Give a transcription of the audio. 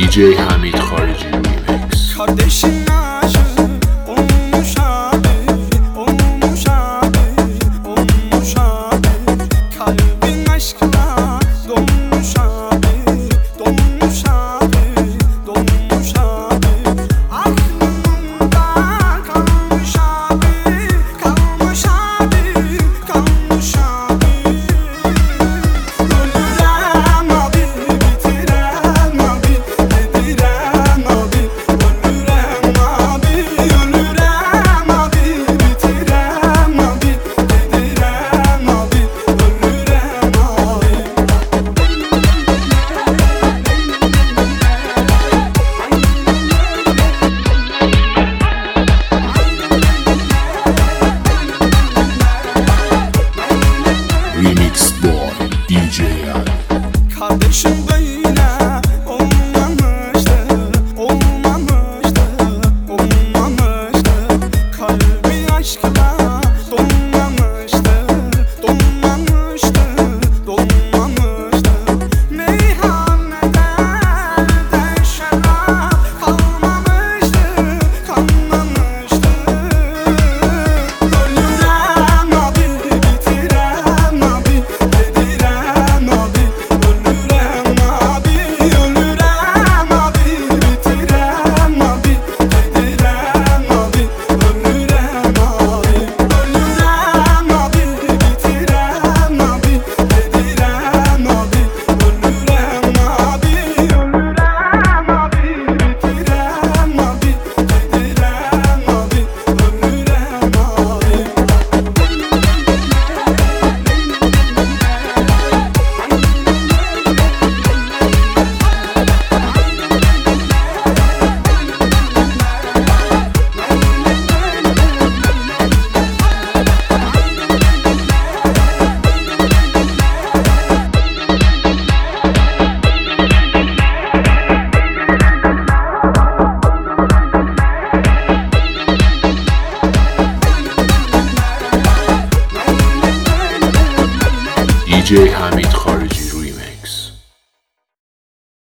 DJ Hamid Kharici Remix. Kardeşin aşığı olmuş abi, olmuş abi, olmuş abi. Kalbin aşkına donmuş abi, donmuş abi, donmuş abi. Aklımda kalmış abi, kalmış abi, kalmış abi. Ölürem abi, bitirem abi, yedirem abi. Ölürem abi, ölürem abi, bitirem abi, yedirem abi. Ölürem Remix Boy DJ Yan. Kardeşim böyle olmamıştı, olmamıştı, olmamıştı. Kalbi aşkla donmamıştı, donmamıştı, donmamıştı. Meyhanede şarap kalmamıştı, kalmamıştı. Ölürem abi, bitirem abi, yedirem abi. Ölürem abi, ölürem abi, bitirem abi, yedirem abi. Ölürem abi, ölürem abi, bitirem abi, yedirem abi. Ölürem abi, ölürem abi, bitirem abi, yedirem abi. Ölürem abi. DJ Hamid Kharici